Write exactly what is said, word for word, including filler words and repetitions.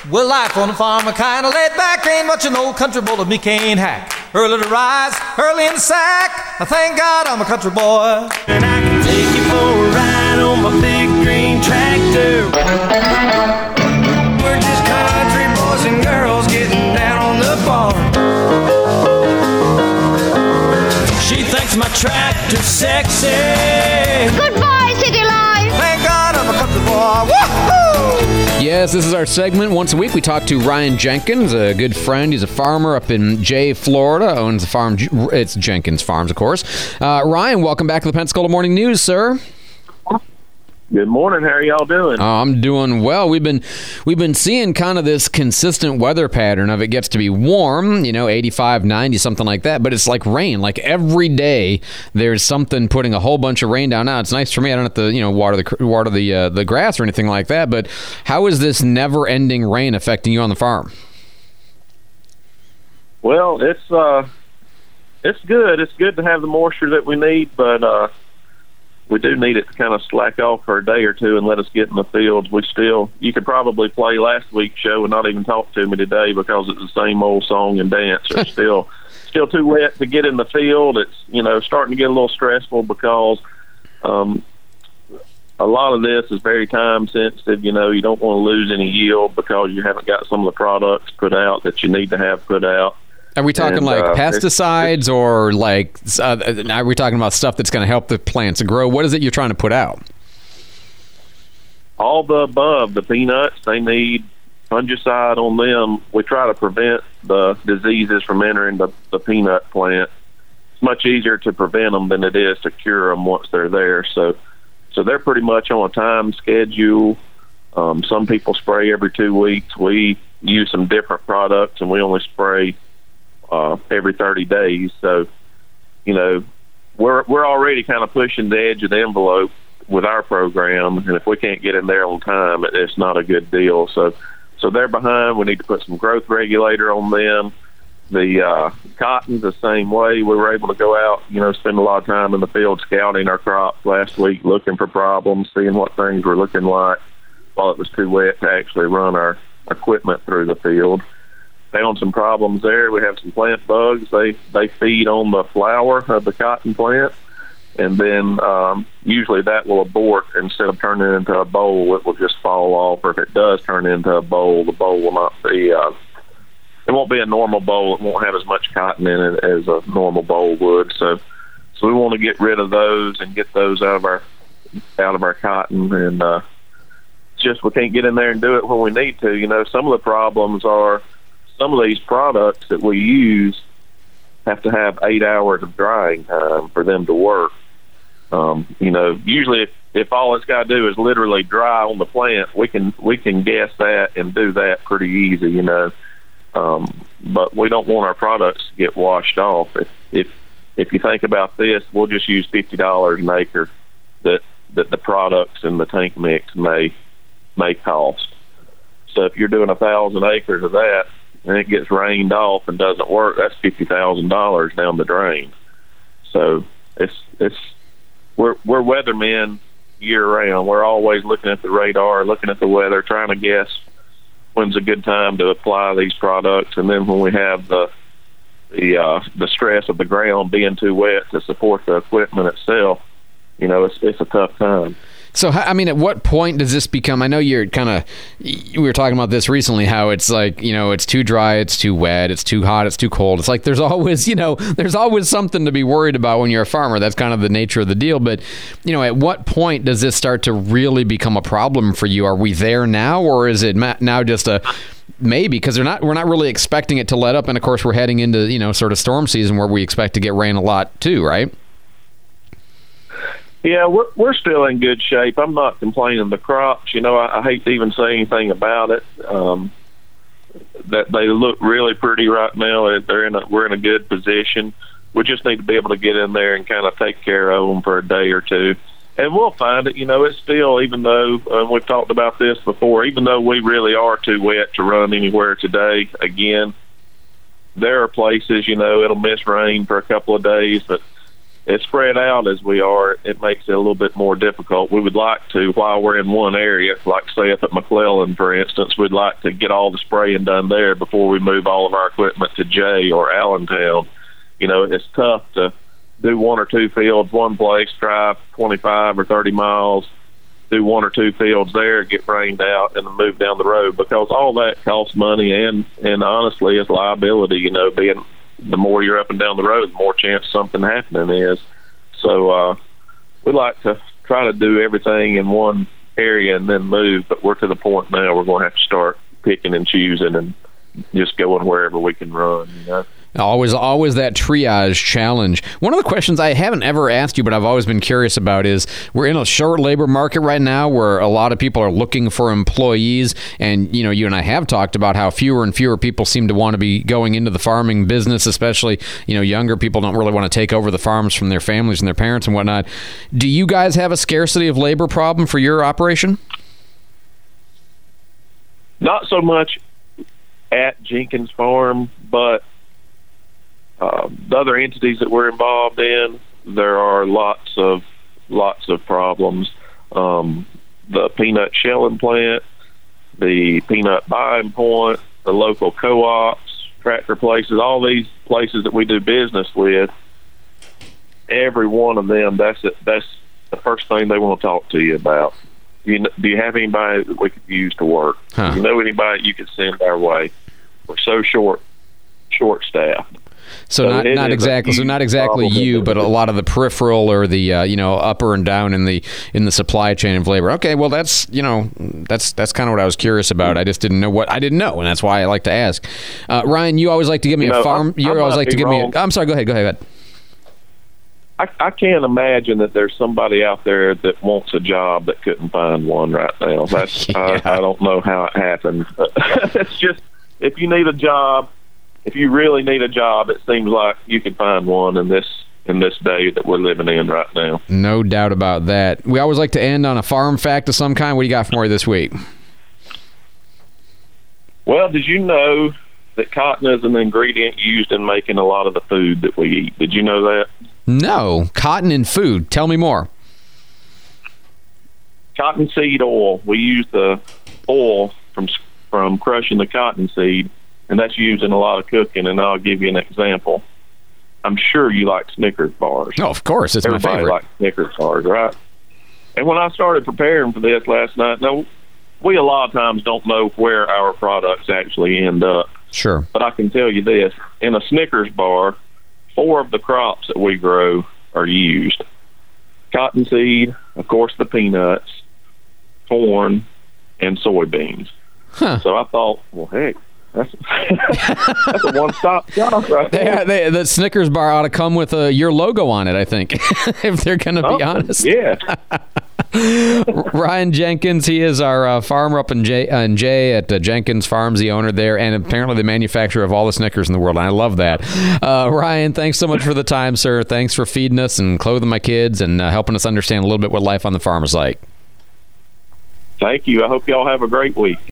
Well, life on the farm, a kind of laid back, ain't much an old country boy of me can't hack. Early to rise, early in the sack, I thank God I'm a country boy. And I can take you for a ride on my big green tractor. We're just country boys and girls getting down on the farm. She thinks my tractor's sexy. Goodbye, city life. Thank God I'm a country boy. Woohoo! Yes, this is our segment. Once a week, we talk to Ryan Jenkins, a good friend. He's a farmer up in Jay, Florida. Owns the farm. It's Jenkins Farms, of course. Uh, Ryan, welcome back to the Pensacola Morning News, sir. Good morning. How are y'all doing? Oh, I'm doing well. We've been we've been seeing kind of this consistent weather pattern of it gets to be warm, you know, eighty-five, ninety, something like that, but it's like rain. Like every day there's something putting a whole bunch of rain down. Now, it's nice for me. I don't have to, you know, water the water the uh, the grass or anything like that, but how is this never-ending rain affecting you on the farm? Well, it's uh it's good. It's good to have the moisture that we need, but uh we do need it to kind of slack off for a day or two and let us get in the fields. We still, you could probably play last week's show and not even talk to me today because it's the same old song and dance. It's still, still too wet to get in the field. It's, you know, starting to get a little stressful because um, a lot of this is very time sensitive. You know, you don't want to lose any yield because you haven't got some of the products put out that you need to have put out. Are we talking and, like uh, pesticides it's, it's, or like, uh, are we talking about stuff that's going to help the plants grow? What is it you're trying to put out? All the above. The peanuts, they need fungicide on them. We try to prevent the diseases from entering the, the peanut plant. It's much easier to prevent them than it is to cure them once they're there. So, so they're pretty much on a time schedule. Um, some people spray every two weeks. We use some different products, and we only spray Uh, every thirty days. So, you know, we're we're already kind of pushing the edge of the envelope with our program, and if we can't get in there on time, it, it's not a good deal. So, so they're behind. We need to put some growth regulator on them. The uh, cotton's the same way. We were able to go out, you know, spend a lot of time in the field scouting our crops last week, looking for problems, seeing what things were looking like while it was too wet to actually run our equipment through the field. Found some problems there. We have some plant bugs. They they feed on the flower of the cotton plant, and then um, usually that will abort. Instead of turning it into a bowl, it will just fall off. Or if it does turn into a bowl, the bowl will not be. Uh, it won't be a normal bowl. It won't have as much cotton in it as a normal bowl would. So, so we want to get rid of those and get those out of our out of our cotton. And uh, it's just we can't get in there and do it when we need to. You know, some of the problems are. Some of these products that we use have to have eight hours of drying time for them to work. Um, you know, usually if, if all it's got to do is literally dry on the plant, we can we can guess that and do that pretty easy, you know. Um, but we don't want our products to get washed off. If if if you think about this, we'll just use fifty dollars an acre that that the products and the tank mix may may cost. So if you're doing a thousand acres of that, and it gets rained off and doesn't work, that's fifty thousand dollars down the drain. So it's it's we're we're weathermen year round. We're always looking at the radar, looking at the weather, trying to guess when's a good time to apply these products. And then when we have the the uh, the stress of the ground being too wet to support the equipment itself, you know, it's it's a tough time. So, I mean, at what point does this become, I know you're kind of, we were talking about this recently, how it's like, you know, it's too dry, it's too wet, it's too hot, it's too cold. It's like there's always, you know, there's always something to be worried about when you're a farmer. That's kind of the nature of the deal. But, you know, at what point does this start to really become a problem for you? Are we there now, or is it now just a maybe? Because they're not, we're not really expecting it to let up. And, of course, we're heading into, you know, sort of storm season where we expect to get rain a lot too, right? Yeah, we're we're still in good shape. I'm not complaining. The crops, you know, I, I hate to even say anything about it. Um, that they look really pretty right now. They're in a, we're in a good position. We just need to be able to get in there and kind of take care of them for a day or two, and we'll find it. You know, it's still, even though uh, we've talked about this before, even though we really are too wet to run anywhere today. Again, there are places, you know, it'll miss rain for a couple of days, but as spread out as we are, it makes it a little bit more difficult. We would like to, while we're in one area, like say up at McClellan, for instance, we'd like to get all the spraying done there before we move all of our equipment to Jay or Allentown. You know, it's tough to do one or two fields one place, drive twenty-five or thirty miles, do one or two fields there, get rained out, and then move down the road, because all that costs money and, and honestly, it's liability. You know, being the more you're up and down the road, the more chance something happening is. So uh, we like to try to do everything in one area and then move, but we're to the point now we're going to have to start picking and choosing and just going wherever we can run, you know. Always, always that triage challenge. One of the questions I haven't ever asked you, but I've always been curious about is, we're in a short labor market right now where a lot of people are looking for employees. And, you know, you and I have talked about how fewer and fewer people seem to want to be going into the farming business, especially, you know, younger people don't really want to take over the farms from their families and their parents and whatnot. Do you guys have a scarcity of labor problem for your operation? Not so much at Jenkins Farm, but Uh, the other entities that we're involved in, there are lots of lots of problems. Um, the peanut shelling plant, the peanut buying point, the local co-ops, tractor places, all these places that we do business with, every one of them, that's it, that's the first thing they want to talk to you about. Do you, do you have anybody that we could use to work? Huh. Do you know anybody you could send our way? We're so short, short staffed. So, So not it not is a exactly so huge not exactly problem. you, but a lot of the peripheral or the uh, you know upper and down in the in the supply chain of labor. Okay, well that's you know that's that's kind of what I was curious about. I just didn't know what I didn't know, and that's why I like to ask. Uh, Ryan, you always like to give me You a know, farm. I- You I always might like to be give me. wrong. A, I'm sorry. Go ahead. Go ahead. I, I can't imagine that there's somebody out there that wants a job that couldn't find one right now. That's Yeah. I, I don't know how it happens. It's just, if you need a job, if you really need a job, it seems like you could find one in this in this day that we're living in right now. No doubt about that. We always like to end on a farm fact of some kind. What do you got for me this week? Well, did you know that cotton is an ingredient used in making a lot of the food that we eat? Did you know that? No, cotton and food. Tell me more. Cottonseed oil. We use the oil from from crushing the cottonseed, and that's used in a lot of cooking. And I'll give you an example. I'm sure you like Snickers bars. Oh, of course, it's Everybody my favorite. likes Snickers bars, right? And when I started preparing for this last night, now we a lot of times don't know where our products actually end up. Sure. But I can tell you this: in a Snickers bar, four of the crops that we grow are used. Cottonseed, of course, the peanuts, corn, and soybeans. Huh. So I thought, well, heck, that's, that's a one-stop shop right there. They, they, the Snickers bar ought to come with uh, your logo on it, I think, if they're going to be Oh, honest. Yeah. Ryan Jenkins, he is our uh, farmer up in Jay, uh, in Jay at uh, Jenkins Farms, the owner there, and apparently the manufacturer of all the Snickers in the world. And I love that. Uh, Ryan, thanks so much for the time, sir. Thanks for feeding us and clothing my kids and uh, helping us understand a little bit what life on the farm is like. Thank you. I hope y'all have a great week.